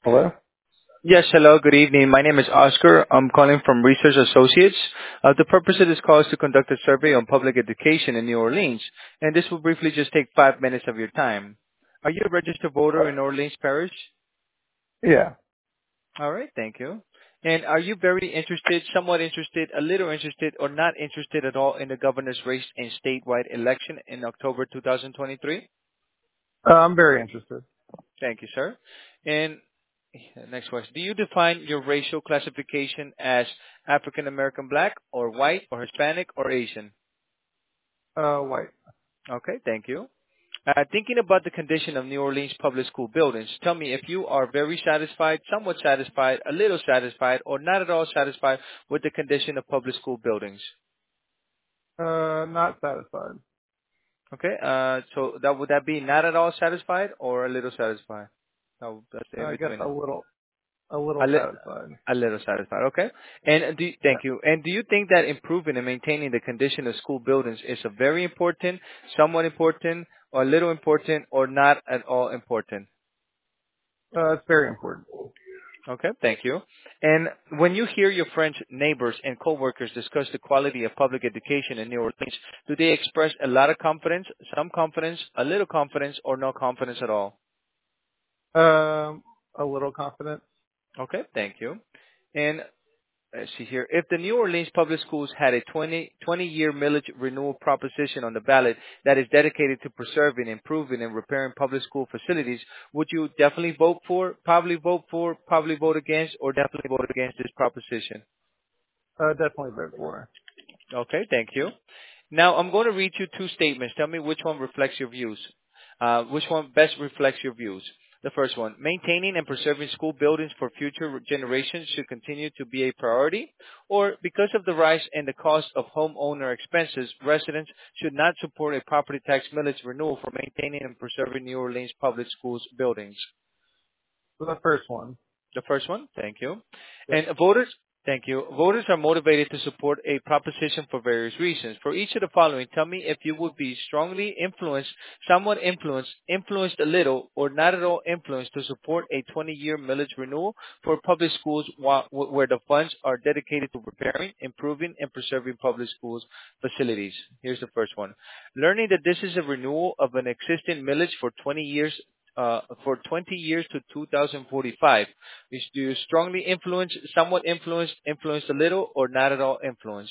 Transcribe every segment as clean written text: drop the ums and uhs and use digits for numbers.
Hello? Yes, hello, good evening. My name is Oscar. I'm calling from Research Associates. The purpose of this call is to conduct a survey on public education in New Orleans, and this will briefly just take 5 minutes of your time. Are you a registered voter in Orleans Parish? Yeah. All right, thank you. And are you very interested, somewhat interested, a little interested, or not interested at all in the governor's race and statewide election in October 2023? I'm very interested. Thank you, sir. And next question. Do you define your racial classification as African American Black or white or Hispanic or Asian? White. Okay, thank you. Thinking about the condition of New Orleans public school buildings, tell me if you are very satisfied, somewhat satisfied, a little satisfied, or not at all satisfied with the condition of public school buildings. Not satisfied. Okay, so that would that be not at all satisfied or a little satisfied? No, that's in I guess between. a little A, li- satisfied. a little satisfied. Okay. And Yeah. thank you. And do you think that improving and maintaining the condition of school buildings is a very important, somewhat important, or a little important, or not at all important? It's very important. Okay. Thank you. And when you hear your friends, neighbors, and coworkers discuss the quality of public education in New Orleans, do they express a lot of confidence, some confidence, a little confidence, or no confidence at all? A little confident. Okay. Thank you. And let's see here. If the New Orleans Public Schools had a 20-year millage renewal proposition on the ballot that is dedicated to preserving, improving, and repairing public school facilities, would you definitely vote for, probably vote against, or definitely vote against this proposition? Definitely vote for. Okay, thank you. Now I'm going to read you two statements. Tell me which one reflects your views. Which one best reflects your views? The first one, maintaining and preserving school buildings for future generations should continue to be a priority, or because of the rise in the cost of homeowner expenses, residents should not support a property tax millage renewal for maintaining and preserving New Orleans public schools buildings. The first one. The first one, thank you. Yep. And voters, thank you. Voters are motivated to support a proposition for various reasons. For each of the following, tell me if you would be strongly influenced, somewhat influenced, influenced a little, or not at all influenced to support a 20-year millage renewal for public schools where the funds are dedicated to repairing, improving, and preserving public schools facilities. Here's the first one. Learning that this is a renewal of an existing millage for 20 years to 2045. Do you strongly influence, somewhat influenced, influenced a little, or not at all influenced?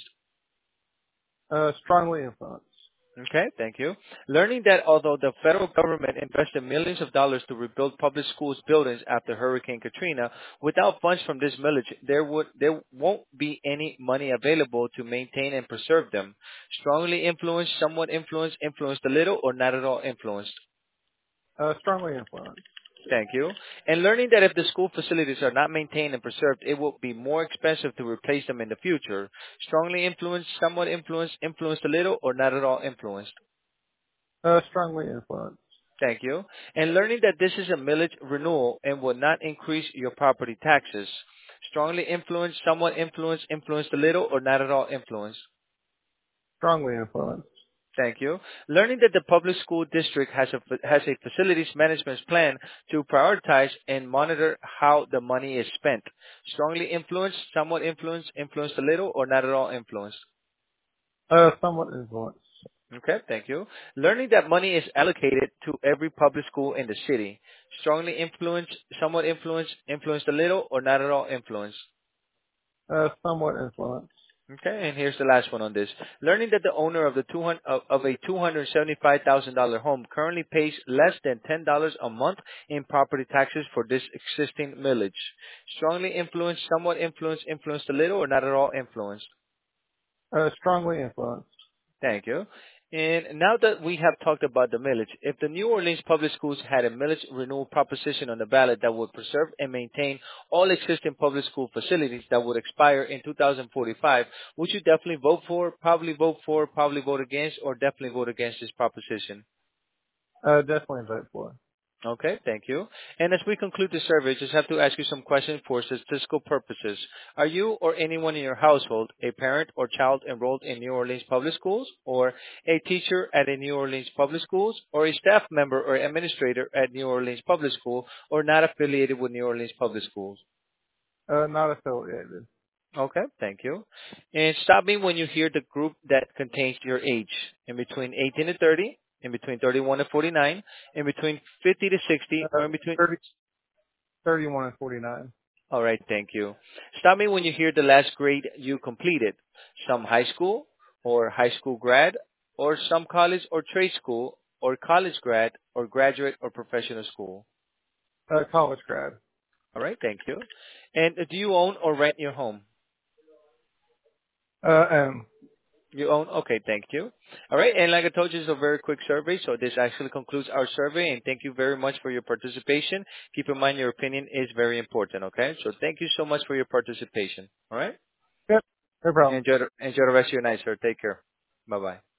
Strongly influenced. Okay, thank you. Learning that although the federal government invested millions of dollars to rebuild public schools buildings after Hurricane Katrina, without funds from this millage, there won't be any money available to maintain and preserve them. Strongly influenced, somewhat influenced, influenced a little, or not at all influenced? Strongly influenced. Thank you. And learning that if the school facilities are not maintained and preserved, it will be more expensive to replace them in the future. Strongly influenced, somewhat influenced, influenced a little, or not at all influenced. Strongly influenced. Thank you. And learning that this is a millage renewal and will not increase your property taxes. Strongly influenced, somewhat influenced, influenced a little, or not at all influenced. Strongly influenced. Thank you. Learning that the public school district has a facilities management plan to prioritize and monitor how the money is spent. Strongly influenced, somewhat influenced, influenced a little, or not at all influenced. Somewhat influenced. Okay, thank you. Learning that money is allocated to every public school in the city. Strongly influenced, somewhat influenced, influenced a little, or not at all influenced. Somewhat influenced. Okay, and here's the last one on this. Learning that the owner of a $275,000 home currently pays less than $10 a month in property taxes for this existing millage. Strongly influenced, somewhat influenced, influenced a little, or not at all influenced. Strongly influenced. Thank you. And now that we have talked about the millage, if the New Orleans Public Schools had a millage renewal proposition on the ballot that would preserve and maintain all existing public school facilities that would expire in 2045, would you definitely vote probably vote against, or definitely vote against this proposition? Definitely vote for. Okay, thank you. And as we conclude the survey, just have to ask you some questions for statistical purposes. Are you or anyone in your household a parent or child enrolled in New Orleans Public Schools, or a teacher at a New Orleans Public Schools, or a staff member or administrator at New Orleans Public School, or not affiliated with New Orleans Public Schools? Not affiliated. Okay, thank you. And stop me when you hear the group that contains your age, in between 18 to 30, in between 31 to 49, in between 50 to 60, Uh, or in between 30, 31 and 49. All right, thank you. Stop me when you hear the last grade you completed. Some high school or high school grad, or some college or trade school, or college grad, or graduate or professional school. College grad. All right, thank you. And do you own or rent your home? And You own? Okay, thank you. All right, and like I told you, it's a very quick survey, so this actually concludes our survey, and thank you very much for your participation. Keep in mind your opinion is very important, okay? So thank you so much for your participation. All right? yep, no problem. Enjoy the rest of your night, sir. Take care. Bye-bye.